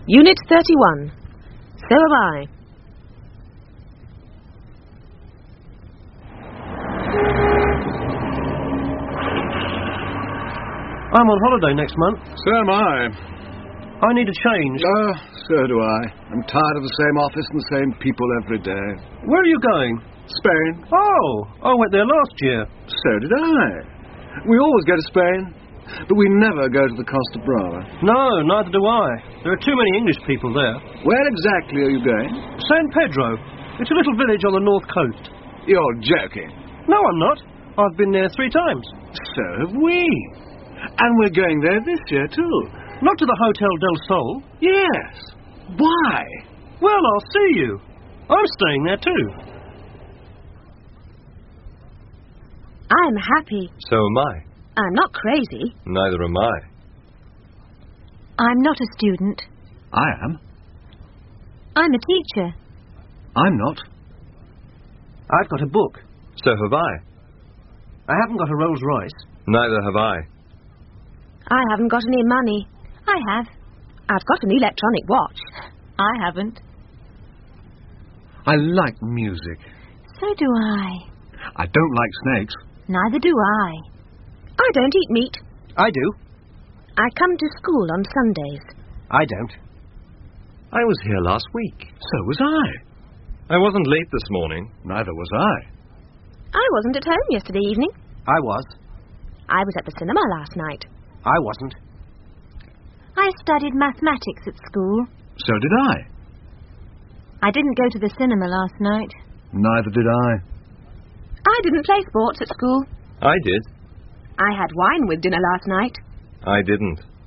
Unit 31. So am I. I'm on holiday next month. So am I. I need a change. So do I. I'm tired of the same office and the same people every day. Where are you going? Spain. Oh, I went there last year. So did I. We always go to Spain, but we never go to the Costa Brava. No, neither do I. There are too many English people there. Where exactly are you going? San Pedro. It's a little village on the north coast. You're joking. No, I'm not. I've been there 3 times. So have we. And we're going there this year, too. Not to the Hotel del Sol. Yes. Why? Well, I'll see you. I'm staying there too. I'm happy. So am I. I'm not crazy. Neither am I. I'm not a student. I am. I'm a teacher. I'm not. I've got a book. So have I. I haven't got a Rolls Royce. Neither have I. I haven't got any money. I have. I've got an electronic watch. I haven't. I like music. So do I. I don't like snakes. Neither do I. I don't eat meat. I do. I come to school on Sundays. I don't. I was here last week. So was I. I wasn't late this morning. Neither was I. I wasn't at home yesterday evening. I was. I was at the cinema last night. I wasn't. I studied mathematics at school. So did I. I didn't go to the cinema last night. Neither did I. I didn't play sports at school. I did. I had wine with dinner last night. I didn't.